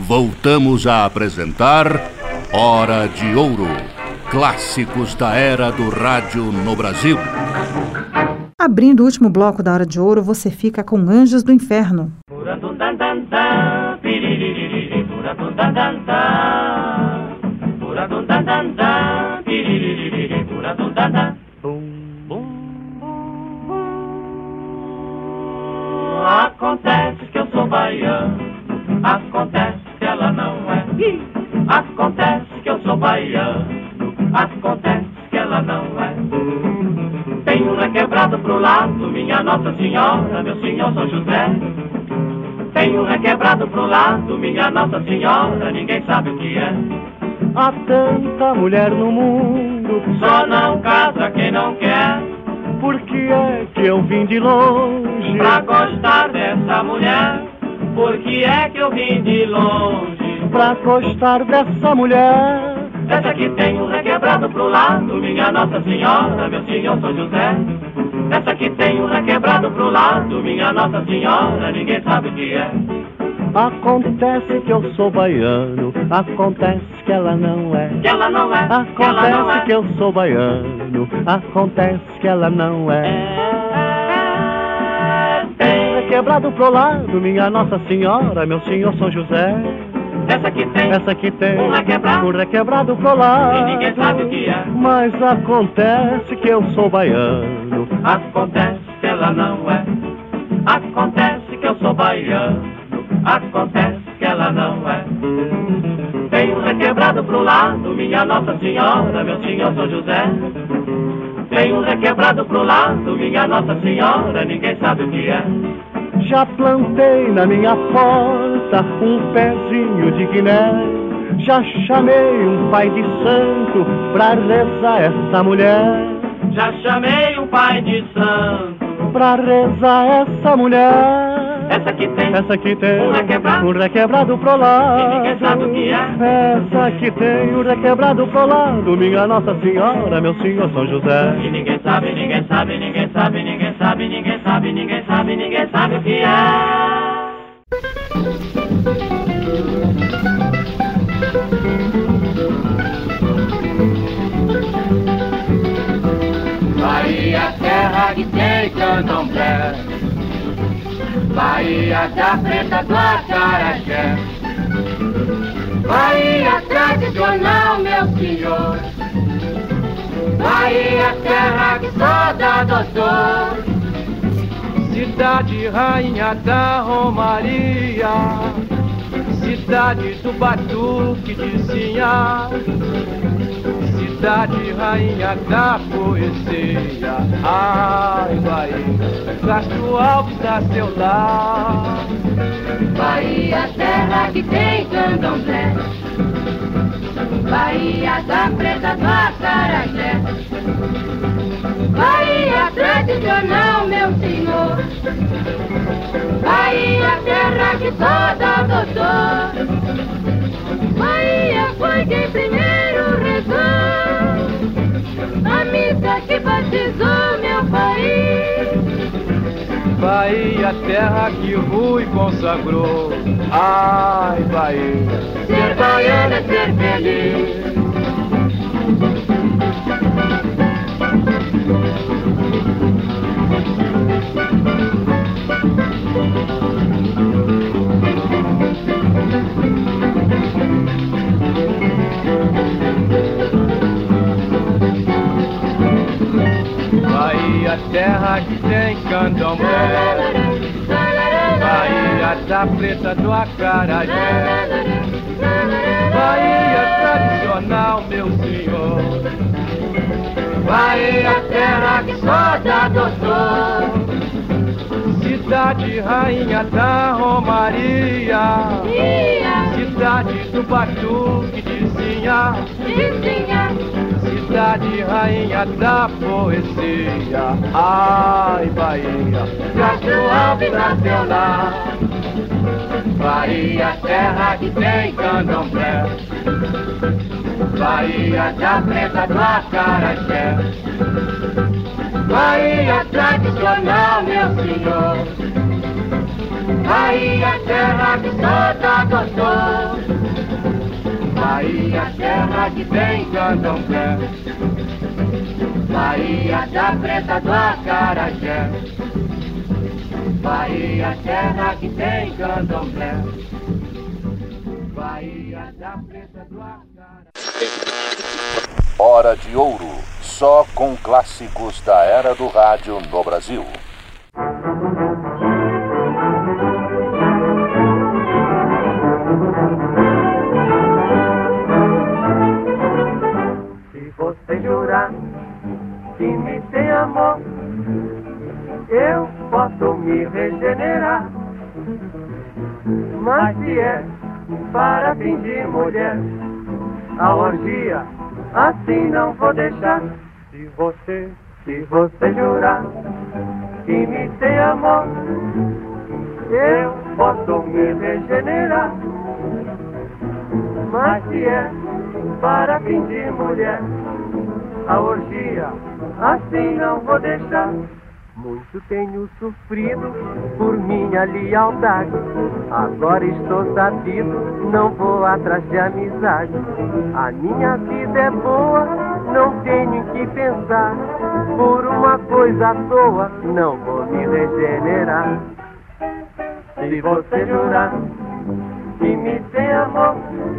voltamos a apresentar Hora de Ouro, clássicos da era do rádio no Brasil. Abrindo o último bloco da Hora de Ouro, você fica com Anjos do Inferno. Acontece que eu sou baiano, acontece que ela não é. Acontece que eu sou baiano, acontece que ela não é. Tenho requebrado pro lado, minha Nossa Senhora, meu Senhor São José. Tenho requebrado pro lado, minha Nossa Senhora, ninguém sabe o que é. Há tanta mulher no mundo, só não casa quem não quer. Por que é que eu vim de longe pra gostar dessa mulher? Por que é que eu vim de longe pra gostar dessa mulher? Essa que tem um requebrado pro lado, minha Nossa Senhora, meu Senhor São José. Essa que tem um requebrado pro lado, minha Nossa Senhora, ninguém sabe o que é. Acontece que eu sou baiano, acontece que ela não é. Que ela não é, acontece que ela não é. Que eu sou baiano, acontece que ela não é. Tem requebrado pro lado, minha Nossa Senhora, meu Senhor São José. Essa que tem um requebrado pro lado, e ninguém sabe o que é. Mas acontece que eu sou baiano, acontece que ela não é. Acontece que eu sou baiano, acontece que ela não é. Tem um requebrado pro lado, minha Nossa Senhora, meu Senhor São José. Tem um requebrado pro lado, minha Nossa Senhora, ninguém sabe o que é. Já plantei na minha porta um pezinho de guiné. Já chamei um pai de santo pra rezar essa mulher. Já chamei um pai de santo pra rezar essa mulher. Essa que tem um requebrado pro lado, e ninguém sabe o que é. Essa que tem um requebrado pro lado, minha Nossa Senhora, meu Senhor São José. E ninguém sabe, ninguém sabe, ninguém sabe, ninguém sabe, ninguém sabe, ninguém sabe, ninguém sabe o que é. Bahia, terra que tem candomblé, Bahia da preta do acarajé, Bahia tradicional, meu senhor. Bahia, terra que só dá doutor. Cidade rainha da Romaria, cidade do batuque de Sinhá, cidade rainha da poesia. Ai, Bahia, Castro Alves dá seu lar. Bahia, terra que tem candomblé, Bahia da preta do acarajé, Bahia tradicional, meu senhor. Bahia, terra que só dá doutor. Bahia foi quem primeiro rezou a missa que batizou meu país. Bahia, terra que Rui consagrou. Ai, Bahia, ser baiano é ser feliz. Bahia, terra que tem candomblé, Bahia da preta do acarajé, Bahia tradicional, meu senhor. Bahia, terra que só dá doutor. Cidade rainha da Romaria, cidade do batuque de Sinhá, cidade rainha da poesia. Ai, Bahia, Castro Alves nasceu lá. Bahia, terra que tem candomblé, Bahia da preta do acarajé, Bahia tradicional, meu senhor. Bahia, terra que só dá doutor. Bahia, terra que tem candomblé. Bahia da Preta do Acarajé. Bahia, terra que tem candomblé. Bahia da Preta do Acarajé. Hora de Ouro, só com clássicos da era do rádio no Brasil. Se você jurar que me tem amor, eu posso me regenerar. Mas se é para fingir mulher, a orgia assim não vou deixar. Se você jurar que me tem amor, eu posso me regenerar. Mas se é para fingir mulher, a orgia assim não vou deixar. Muito tenho sofrido por minha lealdade, agora estou sabido, não vou atrás de amizade. A minha vida é boa, não tenho em que pensar, por uma coisa à toa não vou me regenerar. Se você jurar que me tem amor,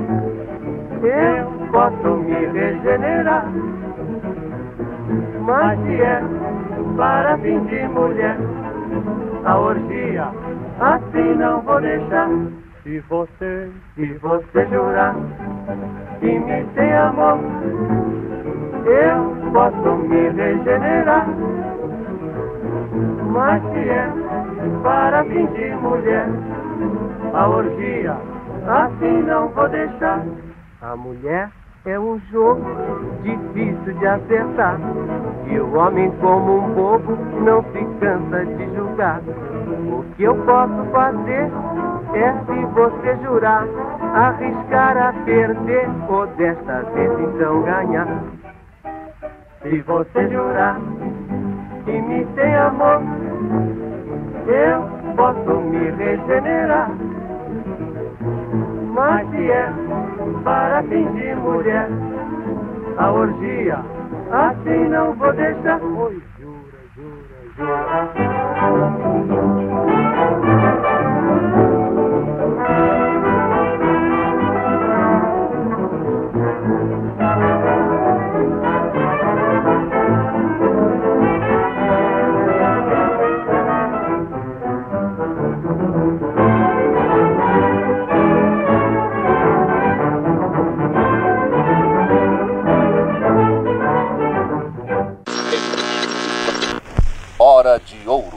eu posso me regenerar. Mas se é para fingir mulher, a orgia assim não vou deixar. Se você jurar que me tem amor, eu posso me regenerar. Mas se é para fingir mulher, a orgia assim não vou deixar. A mulher é um jogo difícil de acertar, e o homem, como um bobo, não se cansa de julgar. O que eu posso fazer é, se você jurar, arriscar a perder, ou desta vez então ganhar. Se você jurar que me tem amor, eu posso me regenerar. Mas se é para fingir mulher, a orgia assim não vou deixar. Oi, jura. Hora de Ouro.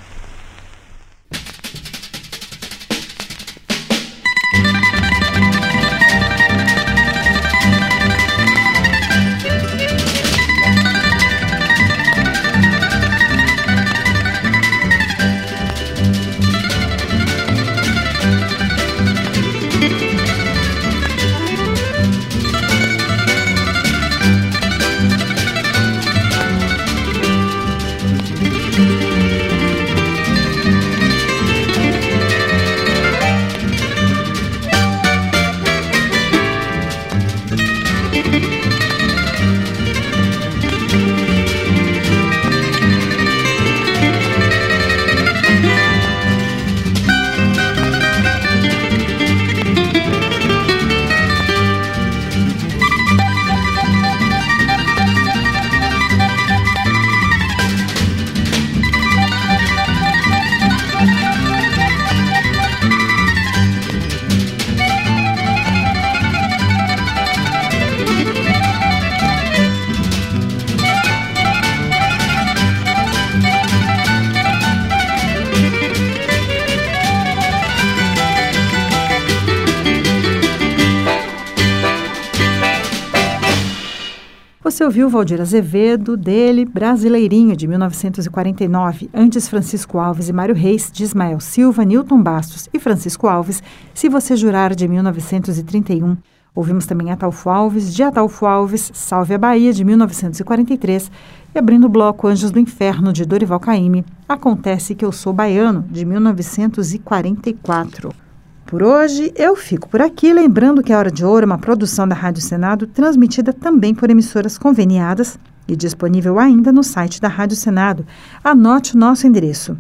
Você ouviu Valdir Azevedo, dele, Brasileirinho, de 1949, antes Francisco Alves e Mário Reis, de Ismael Silva, Newton Bastos e Francisco Alves, Se Você Jurar, de 1931. Ouvimos também Ataulfo Alves, de Ataulfo Alves, Salve a Bahia, de 1943, e abrindo o bloco Anjos do Inferno, de Dorival Caymmi, Acontece que Eu Sou Baiano, de 1944. Por hoje, eu fico por aqui, lembrando que a Hora de Ouro é uma produção da Rádio Senado, transmitida também por emissoras conveniadas e disponível ainda no site da Rádio Senado. Anote o nosso endereço,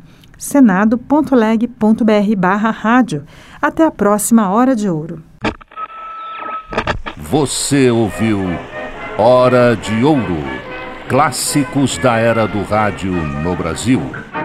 senado.leg.br/rádio. Até a próxima Hora de Ouro. Você ouviu Hora de Ouro, clássicos da era do rádio no Brasil.